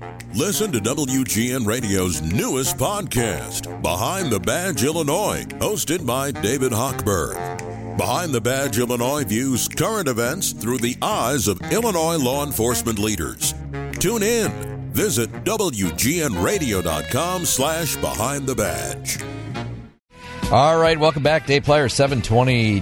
Listen to WGN Radio's newest podcast, Behind the Badge Illinois, hosted by David Hochberg. Behind the Badge Illinois views current events through the eyes of Illinois law enforcement leaders. Tune in. Visit WGNRadio.com/Behind the Badge. All right, welcome back. Day Player 720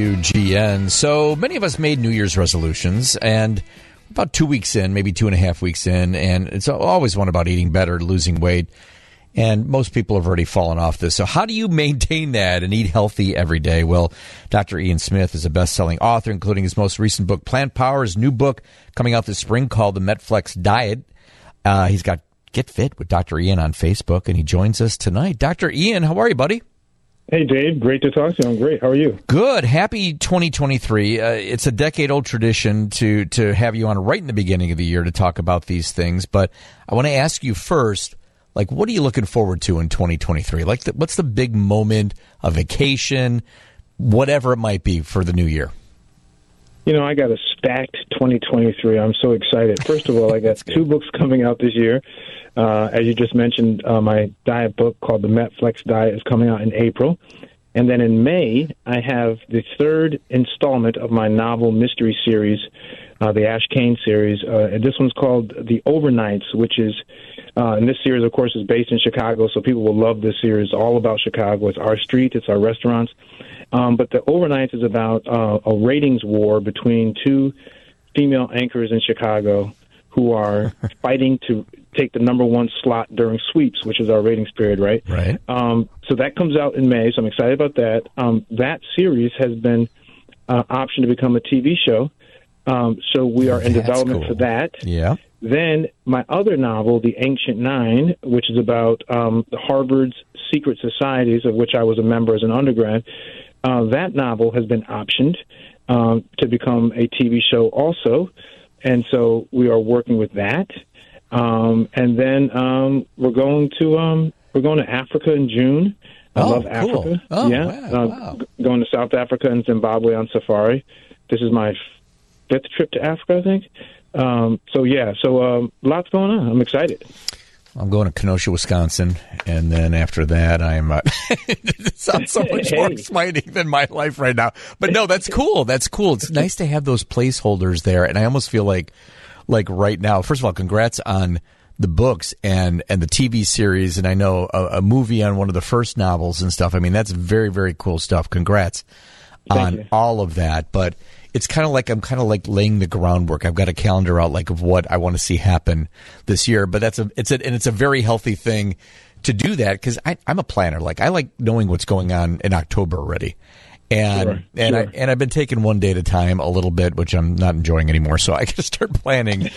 WGN. So many of us made New Year's resolutions, and about 2 weeks in, maybe 2.5 weeks in, and it's always one about eating better, losing weight, and most people have already fallen off this. So how do you maintain that and eat healthy every day? Well, Dr. Ian Smith is a best-selling author, including his most recent book, Plant Power, his new book coming out this spring called The Metflex Diet. He's got Get Fit with Dr. Ian on Facebook, and he joins us tonight. Dr. Ian, how are you, buddy? Hey, Dave. Great to talk to you. I'm great. How are you? Good. Happy 2023. It's a decade-old tradition to have you on right in the beginning of the year to talk about these things. But I want to ask you first, like, what are you looking forward to in 2023? Like, what's the big moment, a vacation, whatever it might be for the new year? You know, I got a stacked 2023. I'm so excited. First of all, I got 2 books coming out this year. As you just mentioned, my diet book called The Metflex Diet is coming out in April. And then in May, I have the 3rd installment of my novel mystery series, the Ash Kane series. And this one's called The Overnights, which is, and this series, of course, is based in Chicago, so people will love this series. All about Chicago. It's our street, it's our restaurants. But The Overnights is about a ratings war between 2 female anchors in Chicago who are fighting to take the number 1 slot during sweeps, which is our ratings period, right? Right. So that comes out in May, so I'm excited about that. That series has been optioned to become a TV show, so we are in development for that. Yeah. Then my other novel, The Ancient Nine, which is about Harvard's secret societies, of which I was a member as an undergrad, that novel has been optioned to become a TV show also, and so we are working with that. And then we're going to Africa in June. I love cool. Africa. Oh, yeah, wow. Going to South Africa and Zimbabwe on safari. This is my 5th trip to Africa, I think. So lots going on. I'm excited. I'm going to Kenosha, Wisconsin, and then after that, I'm. It sounds so much more exciting than my life right now. But no, that's cool. That's cool. It's nice to have those placeholders there, and I almost feel like right now. First of all, congrats on the books and the TV series, and I know a movie on one of the first novels and stuff. I mean, that's very, very cool stuff. Congrats on all of that. But it's kind of like I'm laying the groundwork. I've got a calendar out of what I want to see happen this year. But it's a very healthy thing to do that because I'm a planner. Like I like knowing what's going on in October already. And Sure. I've been taking one day at a time a little bit, which I'm not enjoying anymore. So I got to start planning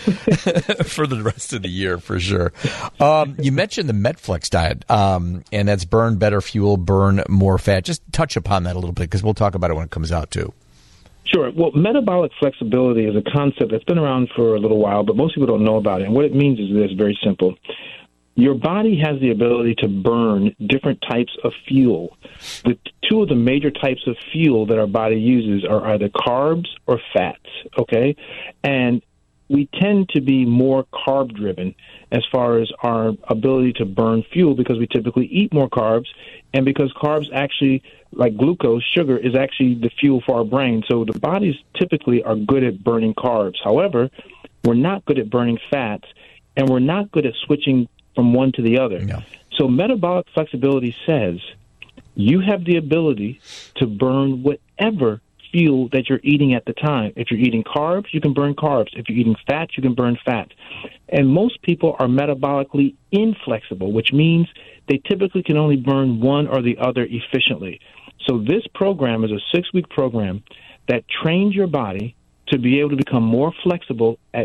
for the rest of the year for sure. You mentioned the Metflex diet, and that's burn better fuel, burn more fat. Just touch upon that a little bit because we'll talk about it when it comes out too. Sure. Well, metabolic flexibility is a concept that's been around for a little while, but most people don't know about it. And what it means is this, very simple. Your body has the ability to burn different types of fuel. The 2 of the major types of fuel that our body uses are either carbs or fats, okay? And we tend to be more carb-driven as far as our ability to burn fuel because we typically eat more carbs and because carbs actually, like glucose, sugar, is actually the fuel for our brain. So the bodies typically are good at burning carbs. However, we're not good at burning fats, and we're not good at switching from one to the other. No. So metabolic flexibility says you have the ability to burn whatever fuel that you're eating at the time. If you're eating carbs, you can burn carbs. If you're eating fats, you can burn fats. And most people are metabolically inflexible, which means they typically can only burn one or the other efficiently. So this program is a 6-week program that trains your body to be able to become more flexible at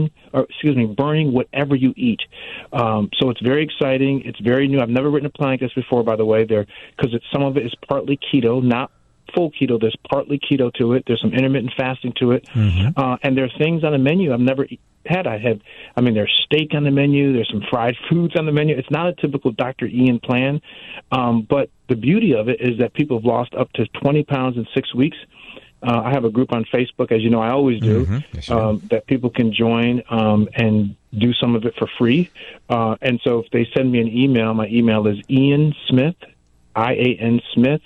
burning whatever you eat. So it's very exciting. It's very new. I've never written a plan like this before, by the way, because some of it is partly keto, not full keto. There's partly keto to it. There's some intermittent fasting to it. Mm-hmm. And there are things on the menu I've never had. There's steak on the menu. There's some fried foods on the menu. It's not a typical Dr. Ian plan. But the beauty of it is that people have lost up to 20 pounds in 6 weeks. I have a group on Facebook, as you know I always do, Yes, that people can join and do some of it for free. And so if they send me an email, my email is Ian Smith, IAN Smith,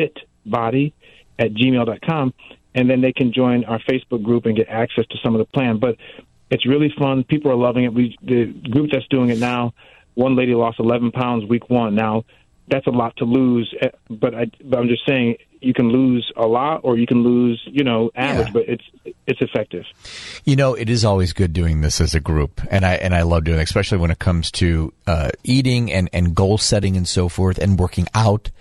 fitbody@gmail.com, and then they can join our Facebook group and get access to some of the plan. But it's really fun. People are loving it. The group that's doing it now, one lady lost 11 pounds week 1. Now, that's a lot to lose, but I'm just saying you can lose a lot or you can lose, average, but it's effective. It is always good doing this as a group, and I love doing it, especially when it comes to eating and goal setting and so forth, and working out.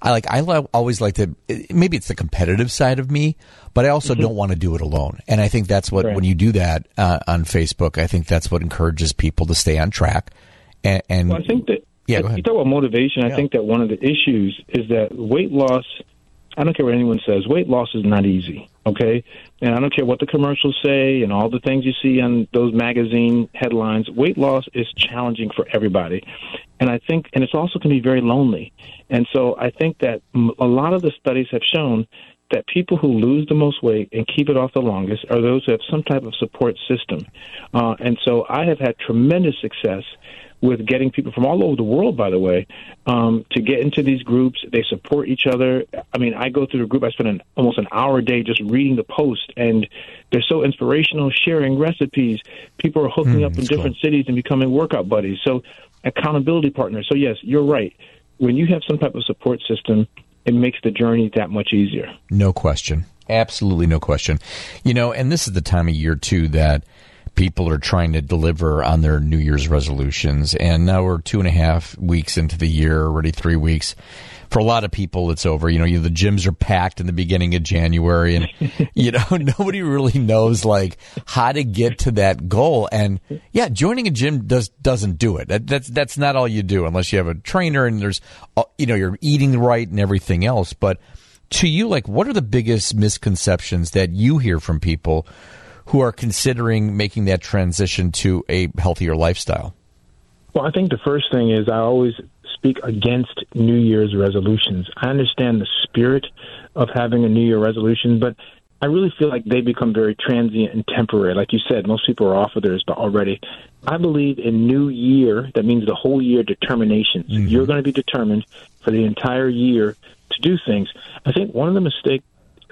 Always like to. Maybe it's the competitive side of me, but I also don't want to do it alone. And I think that's what when you do that on Facebook, I think that's what encourages people to stay on track. And well, I think that. Yeah, go ahead. You talk about motivation. I think that one of the issues is that weight loss, I don't care what anyone says, weight loss is not easy, okay? And I don't care what the commercials say and all the things you see on those magazine headlines. Weight loss is challenging for everybody. And I think, and it's also can be very lonely. And so I think that a lot of the studies have shown that people who lose the most weight and keep it off the longest are those who have some type of support system. And so I have had tremendous success with getting people from all over the world, by the way, to get into these groups. They support each other. I mean, I go through the group. I spend almost an hour a day just reading the post, and they're so inspirational, sharing recipes. People are hooking up in different cities and becoming workout buddies. So accountability partners. So, yes, you're right. When you have some type of support system, it makes the journey that much easier. No question. Absolutely no question. And this is the time of year, too, that people are trying to deliver on their New Year's resolutions. And now we're 2.5 weeks into the year, already 3 weeks. For a lot of people, it's over. The gyms are packed in the beginning of January, and, nobody really knows, how to get to that goal. And, yeah, joining a gym doesn't do it. That's not all you do unless you have a trainer and there's, you're eating right and everything else. But to you, what are the biggest misconceptions that you hear from people who are considering making that transition to a healthier lifestyle? Well, I think the first thing is I always speak against New Year's resolutions. I understand the spirit of having a New Year resolution, but I really feel like they become very transient and temporary. Like you said, most people are off of theirs already. I believe in New Year, that means the whole year determinations. You're going to be determined for the entire year to do things. I think one of the mistakes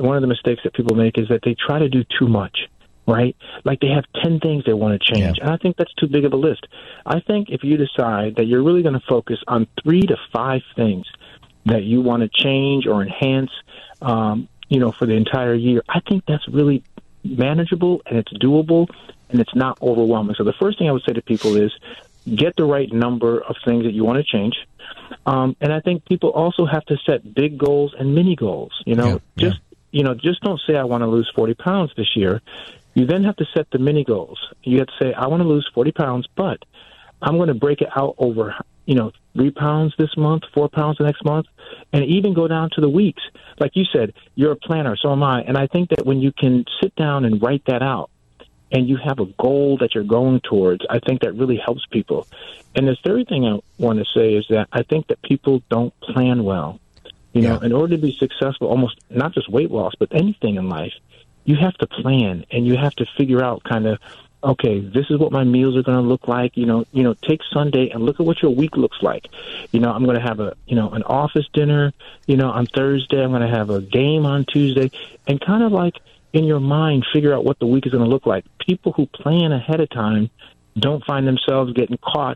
that people make is that they try to do too much. Right? Like they have 10 things they want to change. Yeah. And I think that's too big of a list. I think if you decide that you're really going to focus on 3 to 5 things that you want to change or enhance, for the entire year, I think that's really manageable and it's doable and it's not overwhelming. So the first thing I would say to people is get the right number of things that you want to change. And I think people also have to set big goals and mini goals. Just don't say I want to lose 40 pounds this year. You then have to set the mini goals. You have to say, I want to lose 40 pounds, but I'm going to break it out over, 3 pounds this month, 4 pounds the next month, and even go down to the weeks. Like you said, you're a planner, so am I. And I think that when you can sit down and write that out and you have a goal that you're going towards, I think that really helps people. And the third thing I want to say is that I think that people don't plan well. In order to be successful, almost not just weight loss, but anything in life, you have to plan and you have to figure out kind of, okay, this is what my meals are going to look like. Take Sunday and look at what your week looks like. I'm going to have an office dinner, on Thursday. I'm going to have a game on Tuesday, and kind of like in your mind, figure out what the week is going to look like. People who plan ahead of time don't find themselves getting caught,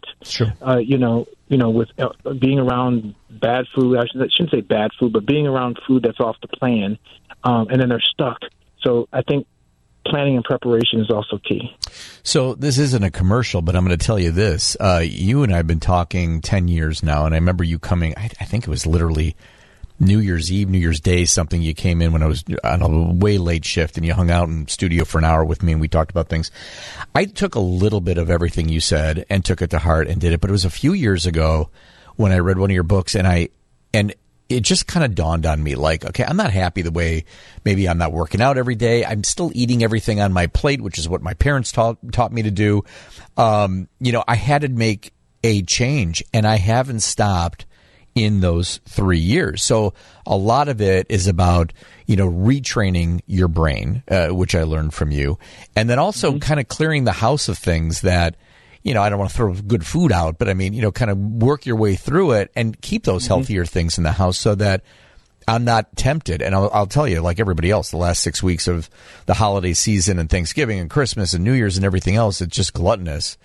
with being around bad food. I shouldn't say bad food, but being around food that's off the plan, and then they're stuck. So I think planning and preparation is also key. So this isn't a commercial, but I'm going to tell you this. You and I have been talking 10 years now, and I remember you coming, I think it was literally New Year's Eve, New Year's Day, something. You came in when I was on a way late shift, and you hung out in studio for an hour with me, and we talked about things. I took a little bit of everything you said and took it to heart and did it, but it was a few years ago when I read one of your books, and it just kind of dawned on me, okay, I'm not happy the way maybe I'm not working out every day. I'm still eating everything on my plate, which is what my parents taught me to do. I had to make a change, and I haven't stopped in those 3 years. So a lot of it is about, retraining your brain, which I learned from you. And then also kind of clearing the house of things that, I don't want to throw good food out, but I mean, kind of work your way through it and keep those healthier things in the house so that I'm not tempted. And I'll tell you, like everybody else, the last 6 weeks of the holiday season and Thanksgiving and Christmas and New Year's and everything else, it's just gluttonous.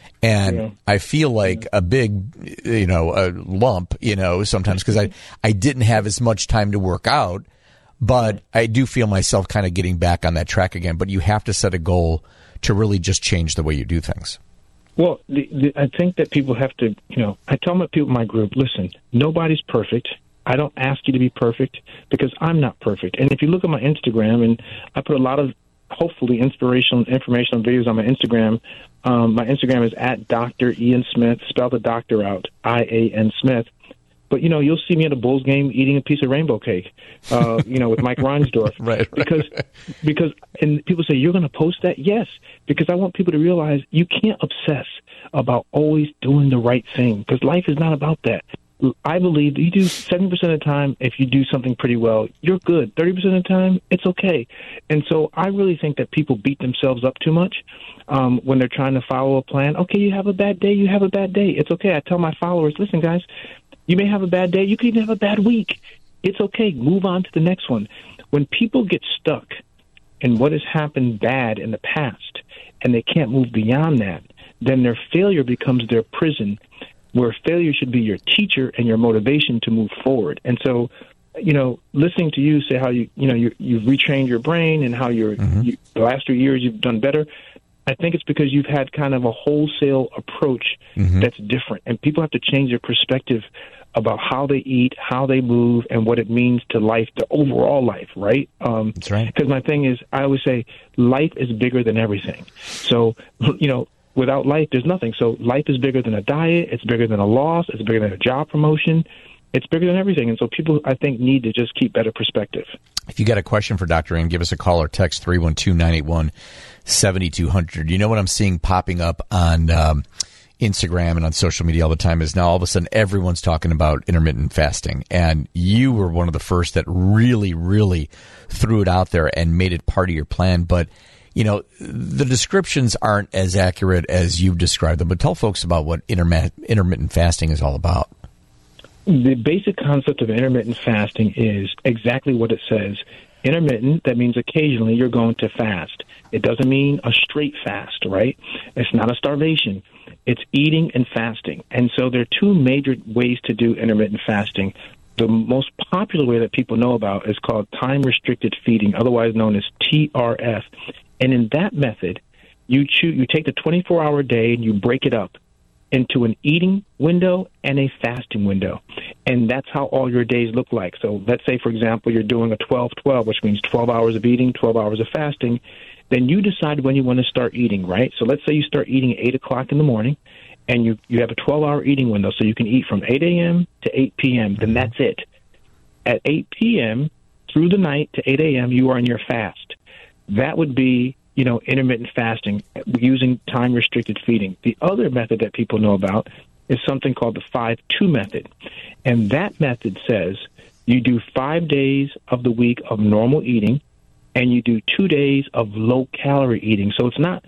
And I feel like a big, a lump, sometimes because I didn't have as much time to work out, but I do feel myself kind of getting back on that track again. But you have to set a goal to really just change the way you do things. Well, I think that people have to, I tell my people in my group, listen, nobody's perfect. I don't ask you to be perfect because I'm not perfect. And if you look at my Instagram, and I put a lot of hopefully inspirational, informational videos on my Instagram. My Instagram is at Dr. Ian Smith, spell the doctor out, I-A-N Smith. But, you'll see me at a Bulls game eating a piece of rainbow cake, with Mike Reinsdorf. Right. Because, and people say, you're going to post that? Yes, because I want people to realize you can't obsess about always doing the right thing, because life is not about that. I believe that you do 70% of the time, if you do something pretty well, you're good. 30% of the time, it's okay. And so I really think that people beat themselves up too much when they're trying to follow a plan. Okay, you have a bad day, you have a bad day. It's okay. I tell my followers, listen, guys, you may have a bad day. You could even have a bad week. It's okay. Move on to the next one. When people get stuck in what has happened bad in the past and they can't move beyond that, then their failure becomes their prison, where failure should be your teacher and your motivation to move forward. And so, listening to you say how you've retrained your brain and how the last 3 years you've done better, I think it's because you've had kind of a wholesale approach that's different. And people have to change their perspective about how they eat, how they move, and what it means to life, the overall life, right? That's right. Because my thing is, I always say, life is bigger than everything. So, without life, there's nothing. So life is bigger than a diet. It's bigger than a loss. It's bigger than a job promotion. It's bigger than everything. And so people, I think, need to just keep better perspective. If you got a question for Dr. Ian, give us a call or text 312-981-7200. You know what I'm seeing popping up on Instagram and on social media all the time is now all of a sudden everyone's talking about intermittent fasting. And you were one of the first that really, really threw it out there and made it part of your plan. But the descriptions aren't as accurate as you've described them, but tell folks about what intermittent fasting is all about. The basic concept of intermittent fasting is exactly what it says. Intermittent, that means occasionally you're going to fast. It doesn't mean a straight fast, right? It's not a starvation. It's eating and fasting. And so there are two major ways to do intermittent fasting. The most popular way that people know about is called time-restricted feeding, otherwise known as TRF. And in that method, you take the 24-hour day and you break it up into an eating window and a fasting window. And that's how all your days look like. So let's say, for example, you're doing a 12-12, which means 12 hours of eating, 12 hours of fasting. Then you decide when you want to start eating, right? So let's say you start eating at 8 o'clock in the morning, and you have a 12-hour eating window, so you can eat from 8 a.m. to 8 p.m. Then that's it. At 8 p.m. through the night to 8 a.m., you are in your fast. That would be, intermittent fasting using time-restricted feeding. The other method that people know about is something called the 5-2 method. And that method says you do 5 days of the week of normal eating, and you do 2 days of low-calorie eating. So it's not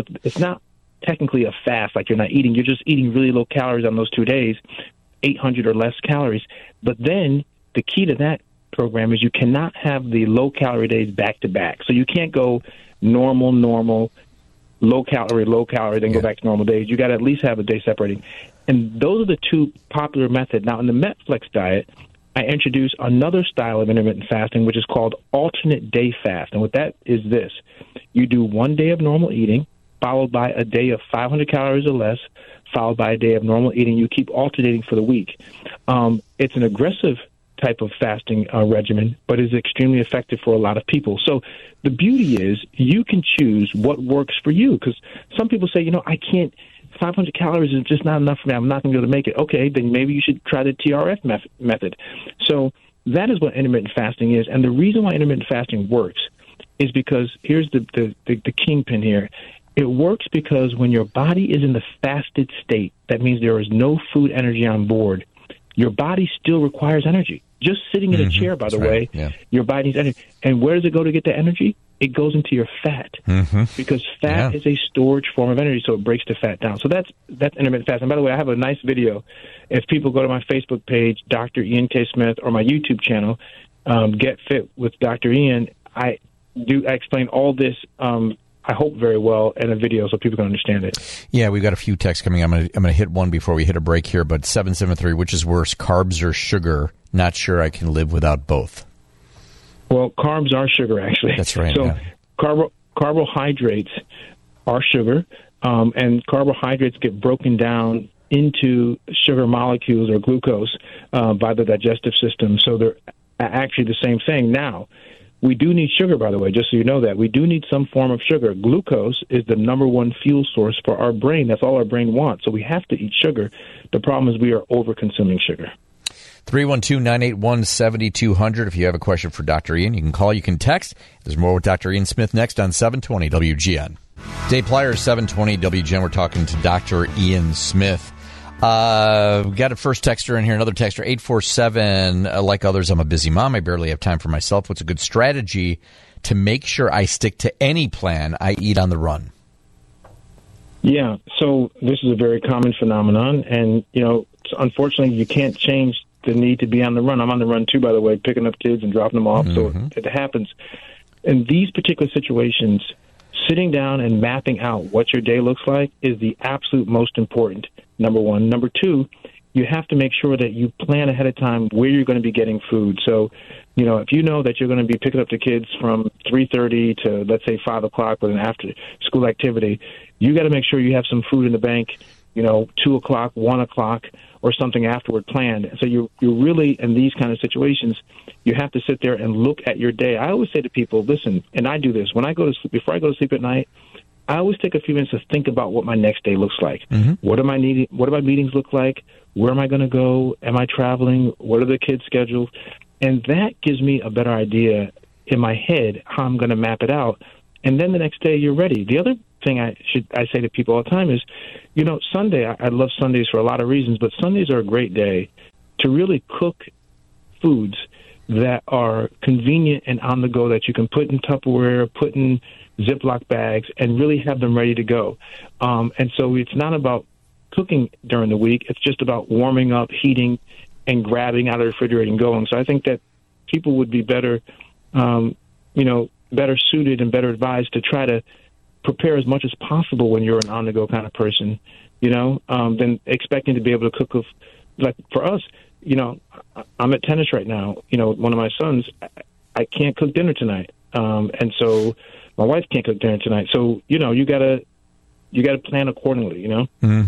technically a fast, like you're not eating. You're just eating really low calories on those 2 days, 800 or less calories. But then the key to that program is you cannot have the low-calorie days back-to-back. So you can't go normal, low-calorie, then go back to normal days. You got to at least have a day separating. And those are the two popular methods. Now, in the Metflex diet, I introduced another style of intermittent fasting, which is called alternate day fast. And what that is this. You do 1 day of normal eating, followed by a day of 500 calories or less, followed by a day of normal eating. You keep alternating for the week. It's an aggressive type of fasting regimen, but is extremely effective for a lot of people. So the beauty is you can choose what works for you, because some people say, I can't, 500 calories is just not enough for me. I'm not going to be able to make it. Okay, then maybe you should try the TRF method. So that is what intermittent fasting is. And the reason why intermittent fasting works is because here's the kingpin here. It works because when your body is in the fasted state, that means there is no food energy on board, your body still requires energy. Just sitting in a chair, by the way, your body needs energy. And where does it go to get the energy? It goes into your fat, because fat is a storage form of energy, so it breaks the fat down. So that's intermittent fasting. And by the way, I have a nice video. If people go to my Facebook page, Dr. Ian K. Smith, or my YouTube channel, Get Fit with Dr. Ian, I explain all this, I hope very well, in a video so people can understand it. Yeah, we've got a few texts coming. I'm gonna hit one before we hit a break here, but 773, which is worse, carbs or sugar? Not sure I can live without both. Well, carbs are sugar, actually. That's right. So carbohydrates are sugar, and carbohydrates get broken down into sugar molecules or glucose by the digestive system. So they're actually the same thing. Now, we do need sugar, by the way, just so you know that. We do need some form of sugar. Glucose is the number one fuel source for our brain. That's all our brain wants. So we have to eat sugar. The problem is we are over-consuming sugar. 312-981-7200. If you have a question for Dr. Ian, you can call, you can text. There's more with Dr. Ian Smith next on 720 WGN. Dave Pliers, 720 WGN. We're talking to Dr. Ian Smith. We got a first texter in here, another texter, 847. Like others, I'm a busy mom. I barely have time for myself. What's a good strategy to make sure I stick to any plan I eat on the run? Yeah, so this is a very common phenomenon, and, unfortunately, you can't change the need to be on the run. I'm on the run, too, by the way, picking up kids and dropping them off, so it happens. In these particular situations, sitting down and mapping out what your day looks like is the absolute most important, number one. Number two, you have to make sure that you plan ahead of time where you're going to be getting food. So, if you know that you're going to be picking up the kids from 3:30 to, let's say, 5 o'clock with an after-school activity, you got to make sure you have some food in the bank, 2 o'clock, 1 o'clock, or something afterward planned. So you're really, in these kind of situations, you have to sit there and look at your day. I always say to people, listen, and I do this, when I go to sleep, before I go to sleep at night, I always take a few minutes to think about what my next day looks like. What do my meetings look like? Where am I going to go? Am I traveling? What are the kids' schedules? And that gives me a better idea in my head how I'm going to map it out. And then the next day you're ready. The other thing I say to people all the time is, Sunday, I love Sundays for a lot of reasons, but Sundays are a great day to really cook foods that are convenient and on the go, that you can put in Tupperware, put in Ziploc bags, and really have them ready to go. And so it's not about cooking during the week. It's just about warming up, heating, and grabbing out of the refrigerator and going. So I think that people would be better, better suited and better advised to try to prepare as much as possible when you're an on-the-go kind of person, than expecting to be able to cook. Like for us, I'm at tennis right now. One of my sons, I can't cook dinner tonight, and so my wife can't cook dinner tonight. So you gotta plan accordingly. Yeah,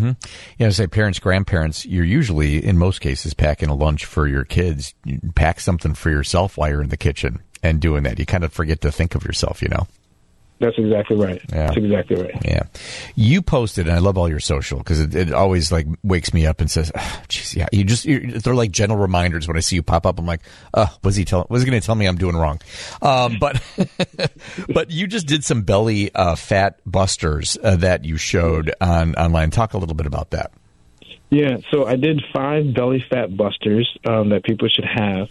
I say parents, grandparents, you're usually in most cases packing a lunch for your kids. You pack something for yourself while you're in the kitchen and doing that. You kind of forget to think of yourself. That's exactly right. Yeah. That's exactly right. Yeah. You posted, and I love all your social because it always wakes me up and says, geez, yeah, they're like gentle reminders when I see you pop up. I'm like, what's he going to tell me I'm doing wrong? But you just did some belly fat busters that you showed online. Talk a little bit about that. Yeah. So I did 5 belly fat busters that people should have.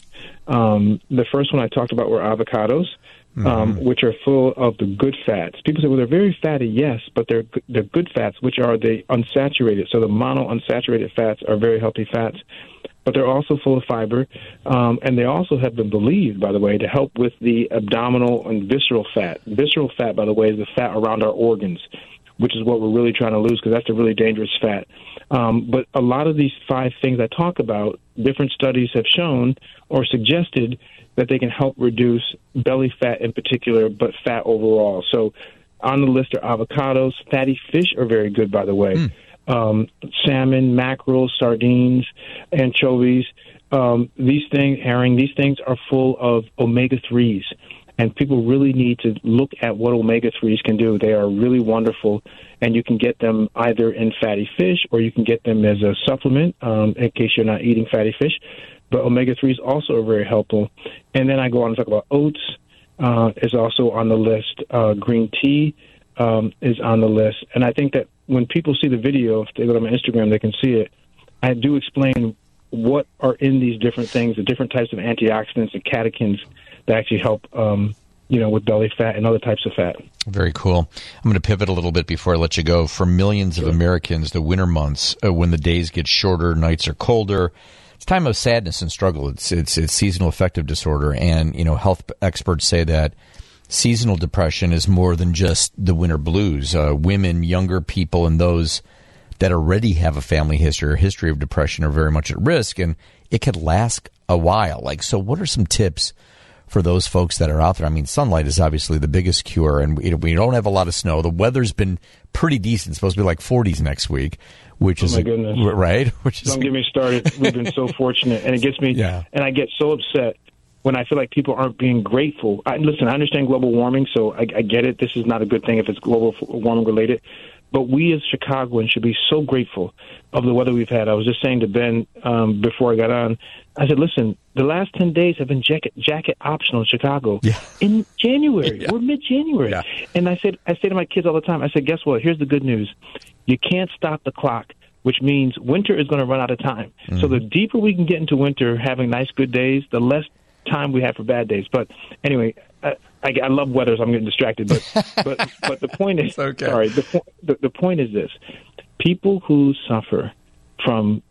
The first one I talked about were avocados. Which are full of the good fats. People say, well, they're very fatty, yes, but they're good fats, which are the unsaturated. So the monounsaturated fats are very healthy fats, but they're also full of fiber, and they also have been believed, by the way, to help with the abdominal and visceral fat. Visceral fat, by the way, is the fat around our organs, which is what we're really trying to lose because that's a really dangerous fat. But a lot of these 5 things I talk about, different studies have shown or suggested that they can help reduce belly fat in particular, but fat overall. So on the list are avocados. Fatty fish are very good, by the way. Salmon, mackerel, sardines, anchovies, herring, these things are full of omega-3s. And people really need to look at what omega-3s can do. They are really wonderful, and you can get them either in fatty fish or you can get them as a supplement in case you're not eating fatty fish. But omega-3s also are very helpful. And then I go on to talk about oats is also on the list. Green tea is on the list. And I think that when people see the video, if they go to my Instagram, they can see it. I do explain what are in these different things, the different types of antioxidants and catechins that actually help, with belly fat and other types of fat. Very cool. I'm going to pivot a little bit before I let you go. For millions of Americans, the winter months, when the days get shorter, nights are colder, it's a time of sadness and struggle. It's seasonal affective disorder, and health experts say that seasonal depression is more than just the winter blues. Women, younger people, and those that already have a family history or history of depression are very much at risk, and it could last a while. So what are some tips for those folks that are out there? I mean, sunlight is obviously the biggest cure, and we don't have a lot of snow. The weather's been pretty decent. It's supposed to be like 40s next week, which is goodness. Right. Don't get me started. We've been so fortunate, and it gets me. Yeah. And I get so upset when I feel like people aren't being grateful. Listen, I understand global warming, so I get it. This is not a good thing if it's global warming related. But we as Chicagoans should be so grateful of the weather we've had. I was just saying to Ben before I got on, I said, listen, the last 10 days have been jacket optional in Chicago. Yeah. In January. Yeah. We're mid-January. Yeah. And I say to my kids all the time, I said, guess what? Here's the good news. You can't stop the clock, which means winter is going to run out of time. Mm-hmm. So the deeper we can get into winter, having nice, good days, the less time we have for bad days. But anyway, I love weather, so I'm getting distracted. But the point is, okay. Sorry, the point is this: people who suffer from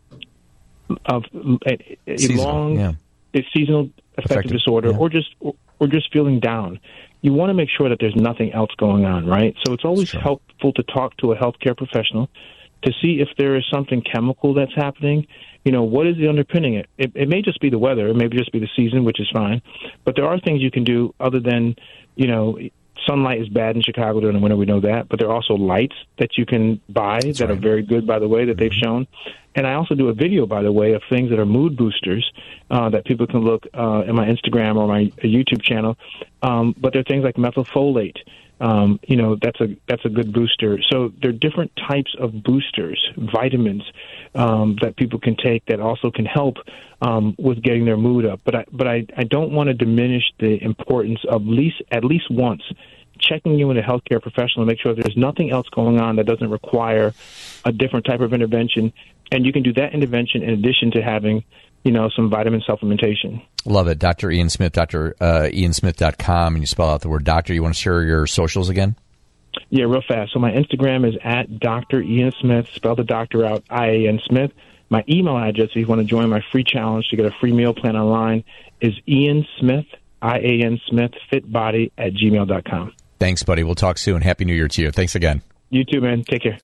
seasonal affective disorder, or just feeling down, you want to make sure that there's nothing else going on, right? So it's always helpful to talk to a healthcare professional to see if there is something chemical that's happening. What is the underpinning? It may just be the weather. It may just be the season, which is fine. But there are things you can do other than, sunlight is bad in Chicago during the winter. We know that. But there are also lights that you can buy that are very good, by the way, that they've shown. And I also do a video, by the way, of things that are mood boosters that people can look in my Instagram or my YouTube channel. But there are things like methylfolate. That's a good booster. So there are different types of boosters, vitamins that people can take that also can help with getting their mood up. But I don't want to diminish the importance of at least once checking in with a healthcare professional to make sure there's nothing else going on that doesn't require a different type of intervention. And you can do that intervention in addition to having some vitamin supplementation. Love it. Dr. Ian Smith, driansmith.com, and you spell out the word doctor. You want to share your socials again? Yeah, real fast. So my Instagram is at Dr. Ian Smith, spell the doctor out, I-A-N Smith. My email address, if you want to join my free challenge to get a free meal plan online, is Ian Smith, I-A-N Smith, fitbody@gmail.com. Thanks, buddy. We'll talk soon. Happy New Year to you. Thanks again. You too, man. Take care.